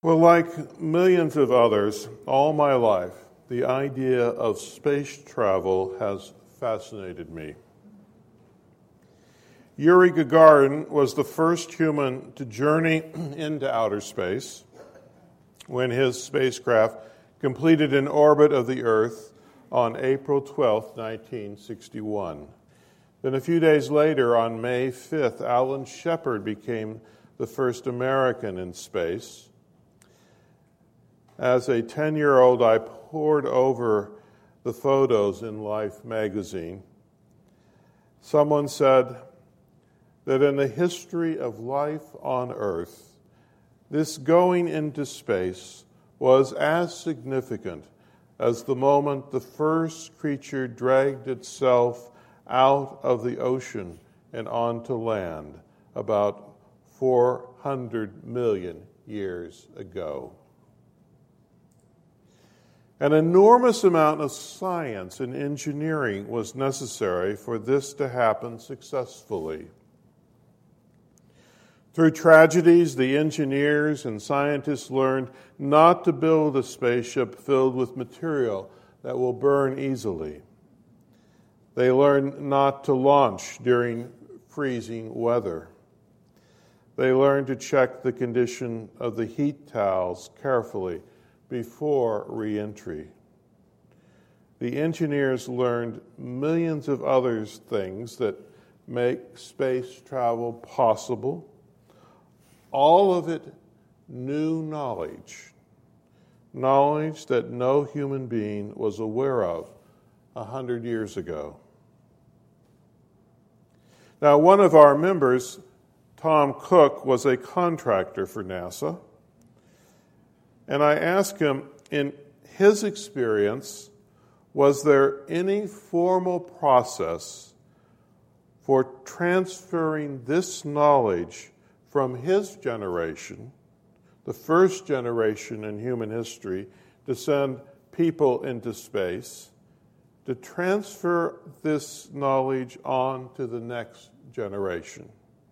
Well, like millions of others, all my life, the idea of space travel has fascinated me. Yuri Gagarin was the first human to journey into outer space when his spacecraft completed an orbit of the Earth on April 12, 1961. Then a few days later, on May 5th, Alan Shepard became the first American in space. As a 10-year-old, I pored over the photos in Life magazine. Someone said that in the history of life on Earth, this going into space was as significant as the moment the first creature dragged itself out of the ocean and onto land about 400 million years ago. An enormous amount of science and engineering was necessary for this to happen successfully. Through tragedies, the engineers and scientists learned not to build a spaceship filled with material that will burn easily. They learned not to launch during freezing weather. They learned to check the condition of the heat towels carefully before re-entry. The engineers learned millions of other things that make space travel possible. All of it new knowledge that no human being was aware of 100 years ago. Now, one of our members, Tom Cook, was a contractor for NASA. And I asked him, in his experience, was there any formal process for transferring this knowledge from his generation, the first generation in human history, to send people into space, to transfer this knowledge on to the next generation?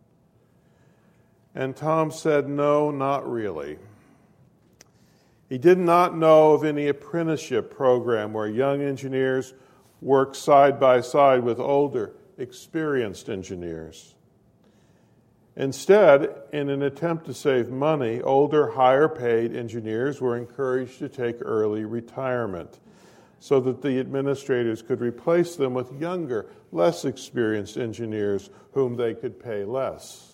And Tom said, no, not really. He did not know of any apprenticeship program where young engineers work side by side with older, experienced engineers. Instead, in an attempt to save money, older, higher-paid engineers were encouraged to take early retirement so that the administrators could replace them with younger, less experienced engineers whom they could pay less.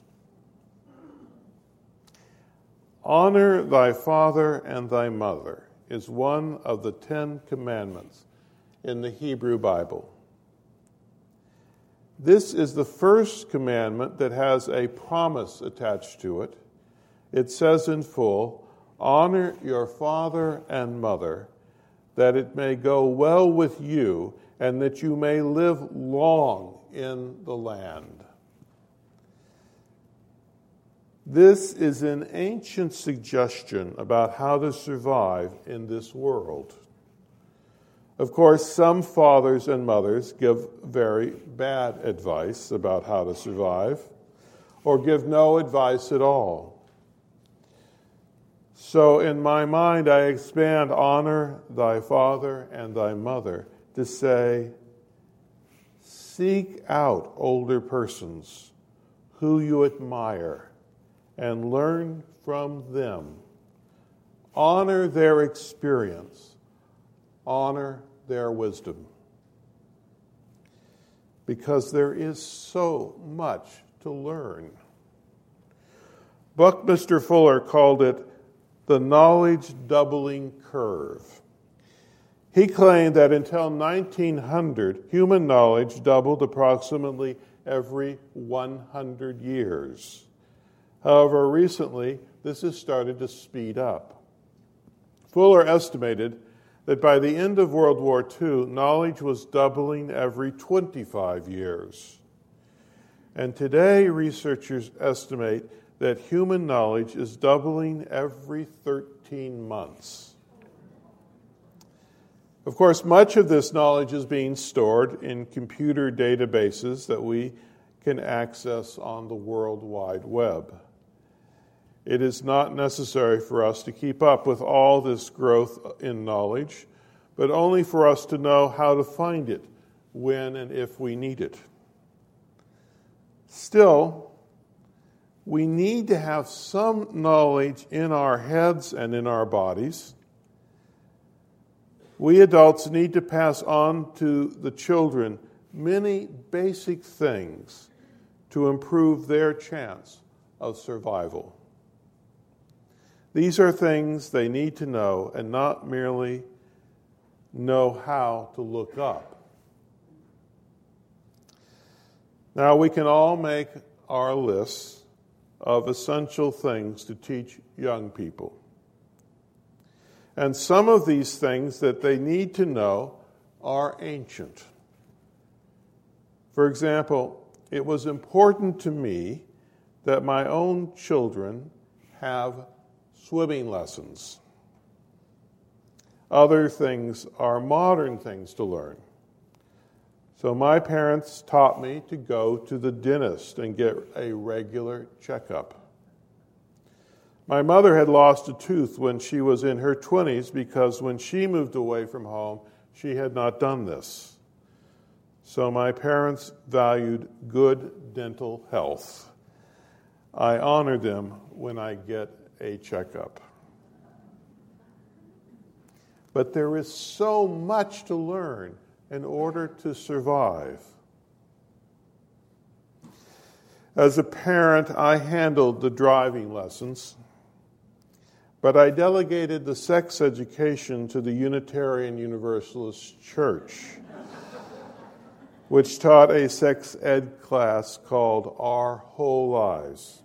Honor thy father and thy mother is one of the 10 commandments in the Hebrew Bible. This is the first commandment that has a promise attached to it. It says in full, honor your father and mother, that it may go well with you and that you may live long in the land. This is an ancient suggestion about how to survive in this world. Of course, some fathers and mothers give very bad advice about how to survive, or give no advice at all. So in my mind, I expand honor thy father and thy mother to say, seek out older persons who you admire and learn from them. Honor their experience. Honor their wisdom. Because there is so much to learn. Buckminster Fuller called it the knowledge doubling curve. He claimed that until 1900, human knowledge doubled approximately every 100 years. However, recently, this has started to speed up. Fuller estimated that by the end of World War II, knowledge was doubling every 25 years. And today, researchers estimate that human knowledge is doubling every 13 months. Of course, much of this knowledge is being stored in computer databases that we can access on the World Wide Web. It is not necessary for us to keep up with all this growth in knowledge, but only for us to know how to find it when and if we need it. Still, we need to have some knowledge in our heads and in our bodies. We adults need to pass on to the children many basic things to improve their chance of survival. These are things they need to know and not merely know how to look up. Now, we can all make our lists of essential things to teach young people. And some of these things that they need to know are ancient. For example, it was important to me that my own children have swimming lessons. Other things are modern things to learn. So my parents taught me to go to the dentist and get a regular checkup. My mother had lost a tooth when she was in her 20s because when she moved away from home, she had not done this. So my parents valued good dental health. I honor them when I get a checkup. But there is so much to learn in order to survive. As a parent, I handled the driving lessons, but I delegated the sex education to the Unitarian Universalist Church, which taught a sex ed class called Our Whole Lives.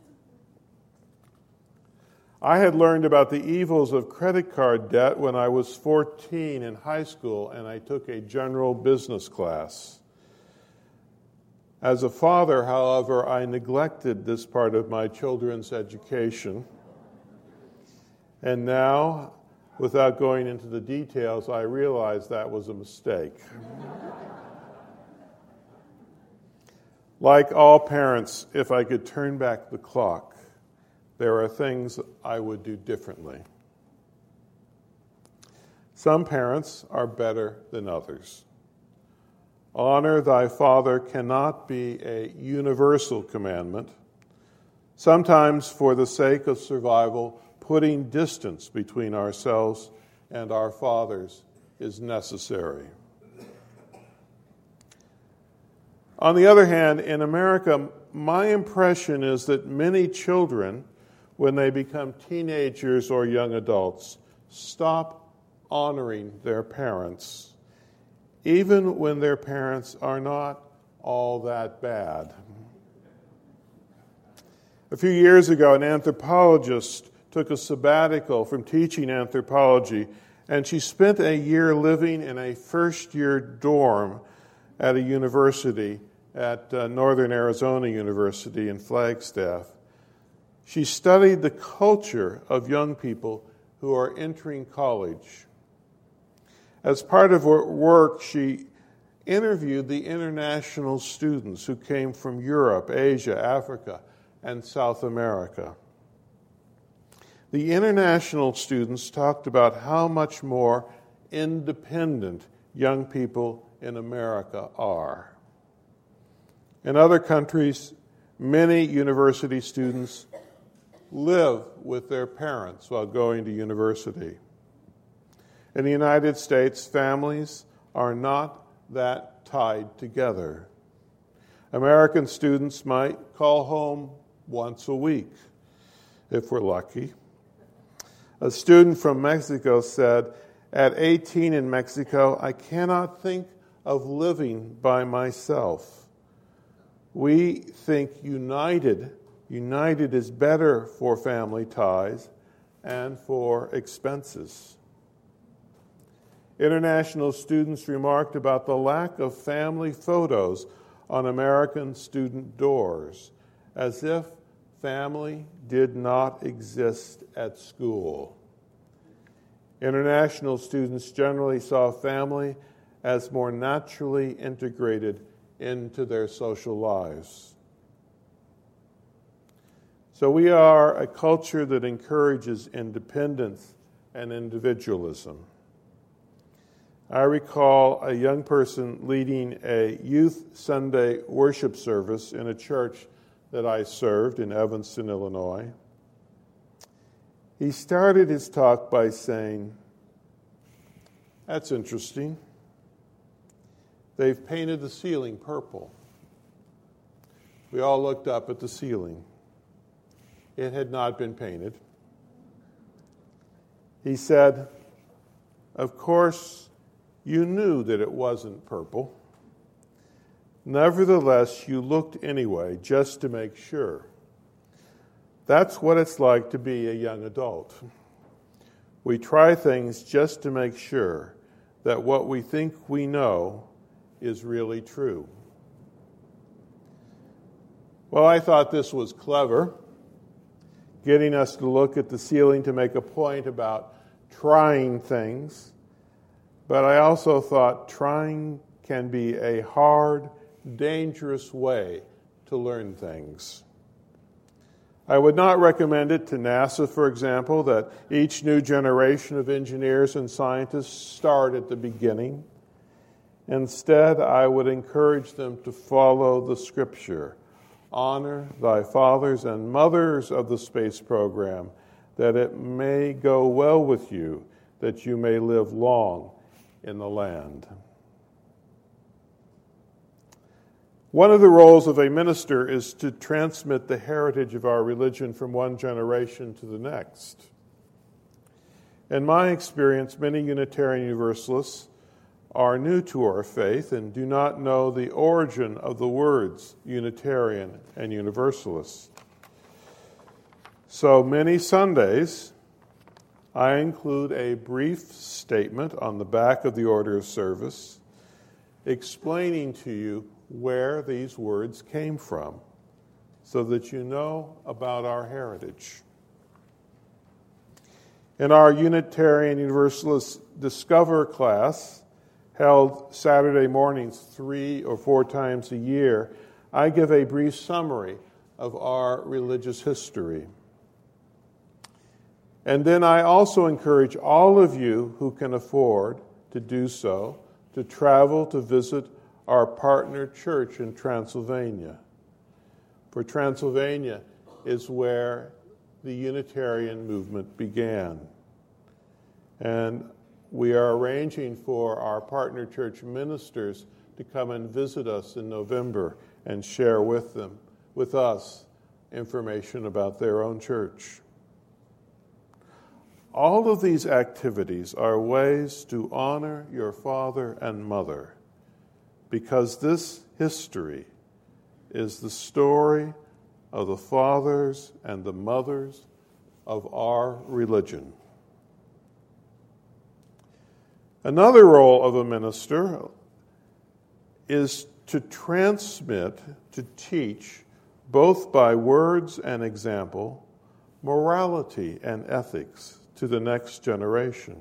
I had learned about the evils of credit card debt when I was 14 in high school, and I took a general business class. As a father, however, I neglected this part of my children's education. And now, without going into the details, I realize that was a mistake. Like all parents, if I could turn back the clock, there are things I would do differently. Some parents are better than others. Honor thy father cannot be a universal commandment. Sometimes, for the sake of survival, putting distance between ourselves and our fathers is necessary. On the other hand, in America, my impression is that many children, when they become teenagers or young adults, stop honoring their parents, even when their parents are not all that bad. A few years ago, an anthropologist took a sabbatical from teaching anthropology, and she spent a year living in a first-year dorm at a university at Northern Arizona University in Flagstaff. She studied the culture of young people who are entering college. As part of her work, she interviewed the international students who came from Europe, Asia, Africa, and South America. The international students talked about how much more independent young people in America are. In other countries, many university students live with their parents while going to university. In the United States, families are not that tied together. American students might call home once a week, if we're lucky. A student from Mexico said, "At 18 in Mexico, I cannot think of living by myself. We think united is better for family ties and for expenses." International students remarked about the lack of family photos on American student doors, as if family did not exist at school. International students generally saw family as more naturally integrated into their social lives. So we are a culture that encourages independence and individualism. I recall a young person leading a youth Sunday worship service in a church that I served in Evanston, Illinois. He started his talk by saying, "That's interesting. They've painted the ceiling purple." We all looked up at the ceiling. It had not been painted. He said, "Of course, you knew that it wasn't purple. Nevertheless, you looked anyway, just to make sure. That's what it's like to be a young adult. We try things just to make sure that what we think we know is really true." Well, I thought this was clever, getting us to look at the ceiling to make a point about trying things. But I also thought trying can be a hard, dangerous way to learn things. I would not recommend it to NASA, for example, that each new generation of engineers and scientists start at the beginning. Instead, I would encourage them to follow the scripture. Honor thy fathers and mothers of the space program, that it may go well with you, that you may live long in the land. One of the roles of a minister is to transmit the heritage of our religion from one generation to the next. In my experience, many Unitarian Universalists are new to our faith and do not know the origin of the words Unitarian and Universalist. So many Sundays, I include a brief statement on the back of the order of service explaining to you where these words came from so that you know about our heritage. In our Unitarian Universalist Discover class, held Saturday mornings 3 or 4 times a year, I give a brief summary of our religious history. And then I also encourage all of you who can afford to do so to travel to visit our partner church in Transylvania. For Transylvania is where the Unitarian movement began. And we are arranging for our partner church ministers to come and visit us in November and share with us, information about their own church. All of these activities are ways to honor your father and mother, because this history is the story of the fathers and the mothers of our religion. Another role of a minister is to transmit, to teach, both by words and example, morality and ethics to the next generation.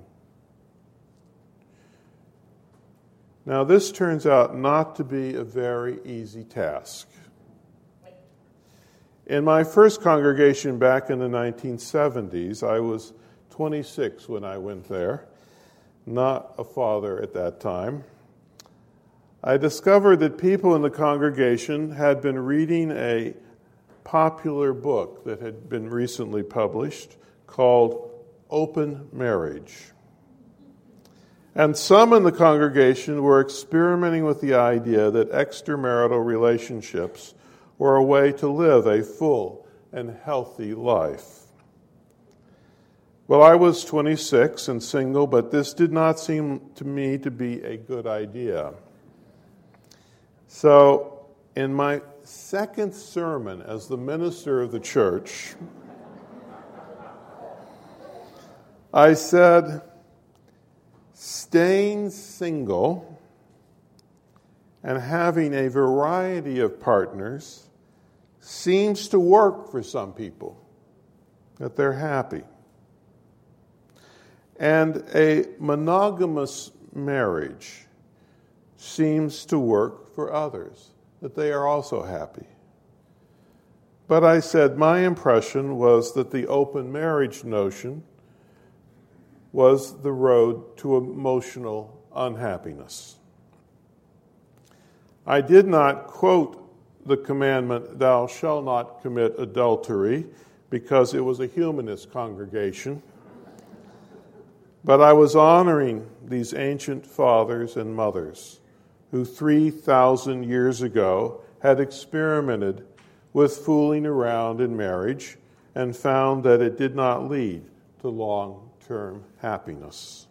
Now, this turns out not to be a very easy task. In my first congregation back in the 1970s, I was 26 when I went there, not a father at that time. I discovered that people in the congregation had been reading a popular book that had been recently published called Open Marriage. And some in the congregation were experimenting with the idea that extramarital relationships were a way to live a full and healthy life. Well, I was 26 and single, but this did not seem to me to be a good idea. So, in my second sermon as the minister of the church, I said, staying single and having a variety of partners seems to work for some people, that they're happy. And a monogamous marriage seems to work for others, that they are also happy. But I said my impression was that the open marriage notion was the road to emotional unhappiness. I did not quote the commandment, "Thou shalt not commit adultery," because it was a humanist congregation. But I was honoring these ancient fathers and mothers who 3,000 years ago had experimented with fooling around in marriage and found that it did not lead to long-term happiness.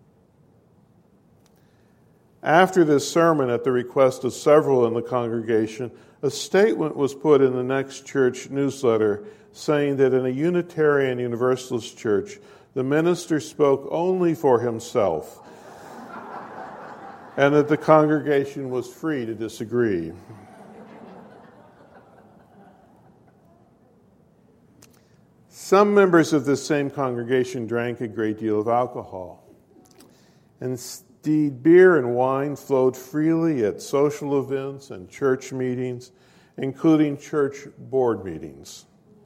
After this sermon, at the request of several in the congregation, a statement was put in the Next Church newsletter saying that in a Unitarian Universalist church, the minister spoke only for himself and that the congregation was free to disagree. Some members of this same congregation drank a great deal of alcohol. Indeed, beer and wine flowed freely at social events and church meetings, including church board meetings.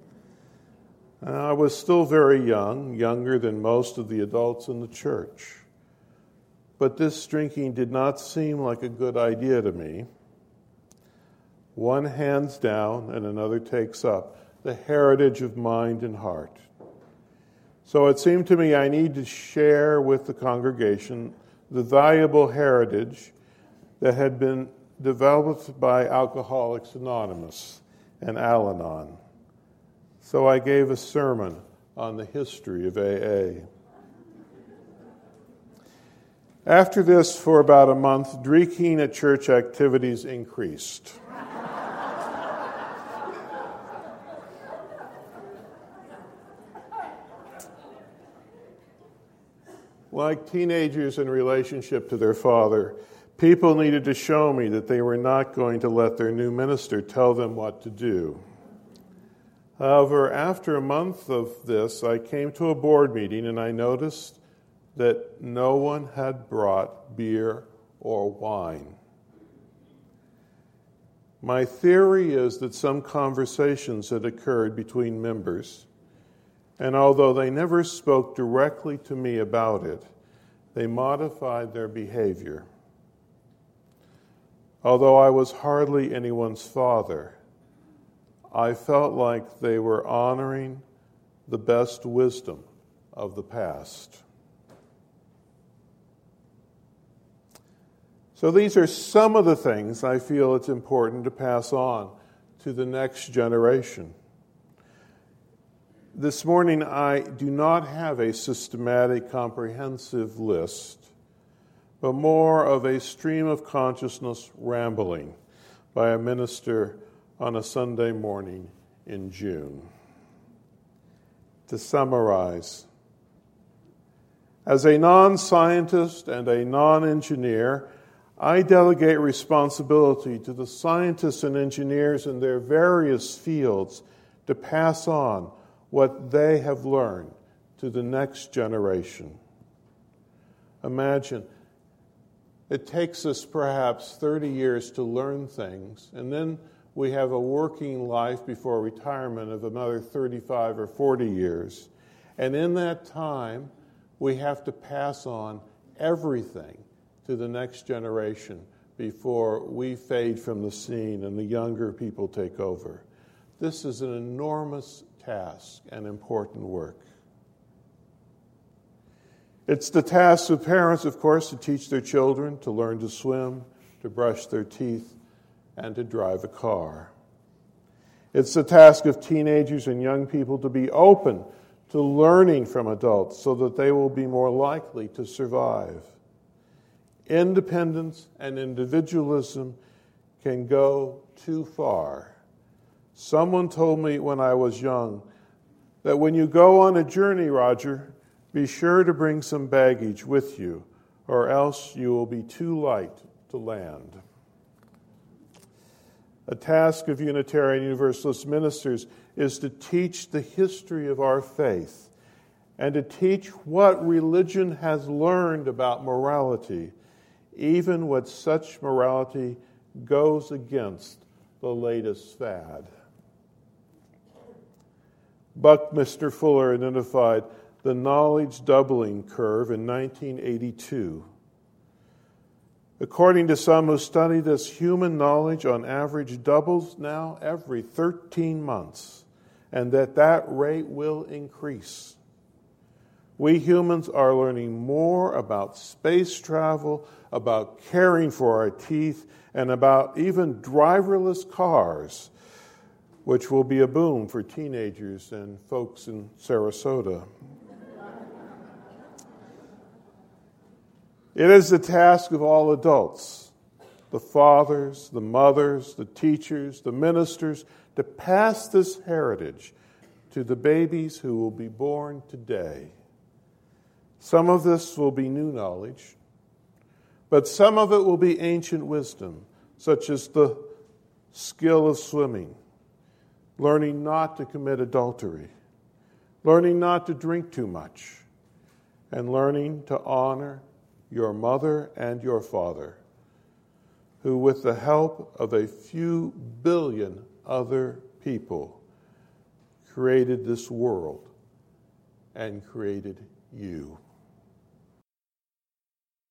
I was still very young, younger than most of the adults in the church. But this drinking did not seem like a good idea to me. One hands down and another takes up the heritage of mind and heart. So it seemed to me I need to share with the congregation the valuable heritage that had been developed by Alcoholics Anonymous and Al-Anon. So I gave a sermon on the history of AA. After this, for about a month, drinking at church activities increased. Like teenagers in relationship to their father, people needed to show me that they were not going to let their new minister tell them what to do. However, after a month of this, I came to a board meeting and I noticed that no one had brought beer or wine. My theory is that some conversations had occurred between members, and although they never spoke directly to me about it, they modified their behavior. Although I was hardly anyone's father, I felt like they were honoring the best wisdom of the past. So these are some of the things I feel it's important to pass on to the next generation. This morning, I do not have a systematic, comprehensive list, but more of a stream of consciousness rambling by a minister on a Sunday morning in June. To summarize, as a non-scientist and a non-engineer, I delegate responsibility to the scientists and engineers in their various fields to pass on what they have learned to the next generation. Imagine, it takes us perhaps 30 years to learn things, and then we have a working life before retirement of another 35 or 40 years. And in that time, we have to pass on everything to the next generation before we fade from the scene and the younger people take over. This is an enormous task and important work. It's the task of parents, of course, to teach their children to learn to swim, to brush their teeth, and to drive a car. It's the task of teenagers and young people to be open to learning from adults so that they will be more likely to survive. Independence and individualism can go too far. Someone told me when I was young that when you go on a journey, Roger, be sure to bring some baggage with you, or else you will be too light to land. A task of Unitarian Universalist ministers is to teach the history of our faith and to teach what religion has learned about morality, even when such morality goes against the latest fad. Buckminster Fuller identified the knowledge doubling curve in 1982. According to some who study this, human knowledge on average doubles now every 13 months, and that rate will increase. We humans are learning more about space travel, about caring for our teeth, and about even driverless cars, which will be a boom for teenagers and folks in Sarasota. It is the task of all adults, the fathers, the mothers, the teachers, the ministers, to pass this heritage to the babies who will be born today. Some of this will be new knowledge, but some of it will be ancient wisdom, such as the skill of swimming, learning not to commit adultery, learning not to drink too much, and learning to honor your mother and your father, who with the help of a few billion other people created this world and created you.